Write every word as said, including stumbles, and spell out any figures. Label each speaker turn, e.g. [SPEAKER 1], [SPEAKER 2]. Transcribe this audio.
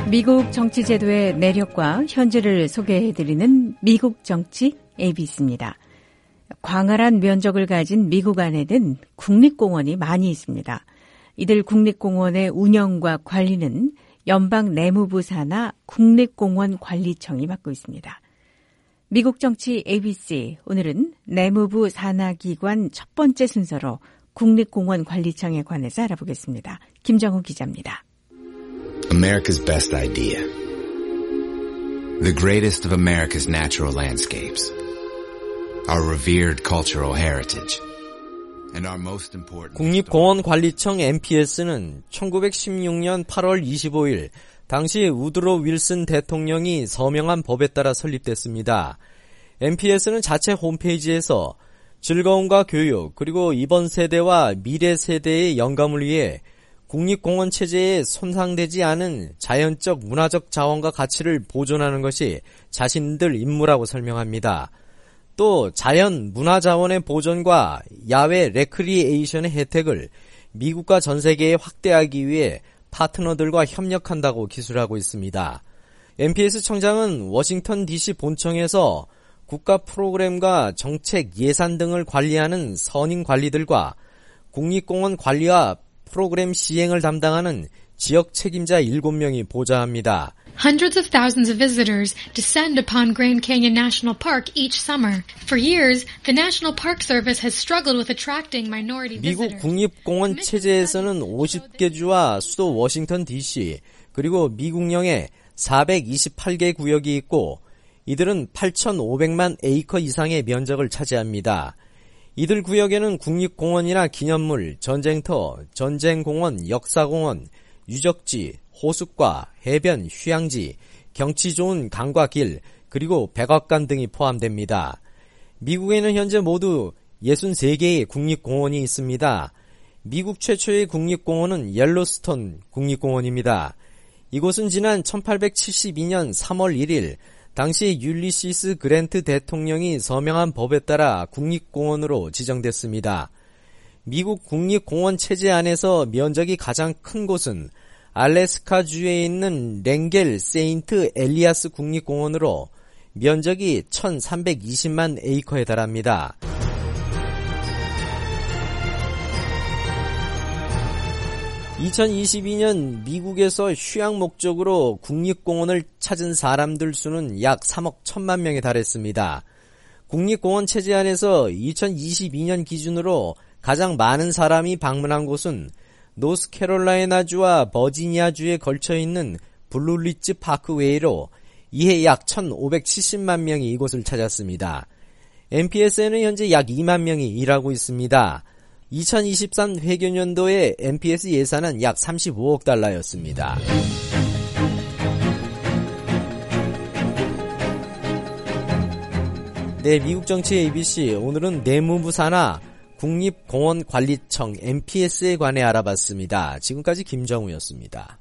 [SPEAKER 1] 미국 정치 제도의 매력과 현재를 소개해드리는 미국 정치 에이비씨입니다. 광활한 면적을 가진 미국 안에는 국립공원이 많이 있습니다. 이들 국립공원의 운영과 관리는 연방 내무부 산하 국립공원관리청이 맡고 있습니다. 미국 정치 에이비씨, 오늘은 내무부 산하기관 첫 번째 순서로 국립공원관리청에 관해서 알아보겠습니다. 김정우 기자입니다.
[SPEAKER 2] America's best idea. The greatest of America's natural landscapes. Our revered cultural heritage. And our most important
[SPEAKER 3] 국립공원관리청 엠피에스는 천구백십육 년 팔월 이십오일 당시 우드로 윌슨 대통령이 서명한 법에 따라 설립됐습니다. 엠피에스는 자체 홈페이지에서 즐거움과 교육 그리고 이번 세대와 미래 세대의 영감을 위해 국립공원 체제에 손상되지 않은 자연적 문화적 자원과 가치를 보존하는 것이 자신들 임무라고 설명합니다. 또 자연 문화 자원의 보존과 야외 레크리에이션의 혜택을 미국과 전 세계에 확대하기 위해 파트너들과 협력한다고 기술하고 있습니다. 엠피에스 청장은 워싱턴 디씨 본청에서 국가 프로그램과 정책 예산 등을 관리하는 선임 관리들과 국립공원 관리와 프로그램 시행을 담당하는 지역 책임자 일곱 명이 보좌합니다.
[SPEAKER 4] Hundreds of thousands of visitors descend upon Grand Canyon National Park each summer. For years, the National Park Service has struggled with attracting minority visitors.
[SPEAKER 3] 미국 국립공원 체제에서는 오십 개 주와 수도 워싱턴 디씨 그리고 미국령에 사백이십팔 개 구역이 있고 이들은 팔천오백만 에이커 이상의 면적을 차지합니다. 이들 구역에는 국립공원이나 기념물, 전쟁터, 전쟁공원, 역사공원, 유적지, 호숫가, 해변, 휴양지, 경치 좋은 강과 길, 그리고 백악관 등이 포함됩니다. 미국에는 현재 모두 육십삼 개의 국립공원이 있습니다. 미국 최초의 국립공원은 옐로스톤 국립공원입니다. 이곳은 지난 천팔백칠십이 년 삼월 일일 당시 율리시스 그랜트 대통령이 서명한 법에 따라 국립공원으로 지정됐습니다. 미국 국립공원 체제 안에서 면적이 가장 큰 곳은 알래스카주에 있는 랭겔 세인트 엘리아스 국립공원으로 면적이 천삼백이십만 에이커에 달합니다. 이천이십이 년 미국에서 휴양 목적으로 국립공원을 찾은 사람들 수는 약 삼억 천만 명에 달했습니다. 국립공원 체제 안에서 이천이십이 년 기준으로 가장 많은 사람이 방문한 곳은 노스캐롤라이나주와 버지니아주에 걸쳐 있는 블루리지 파크 외로 이해 약 천오백칠십만 명이 이곳을 찾았습니다. 엠피에스에는 현재 약 이만 명이 일하고 있습니다. 이천이십삼 회계년도에 엠피에스 예산은 약 삼십오억 달러였습니다. 네, 미국 정치 에이비씨, 오늘은 내무부 산하 국립공원관리청 엠피에스에 관해 알아봤습니다. 지금까지 김정우였습니다.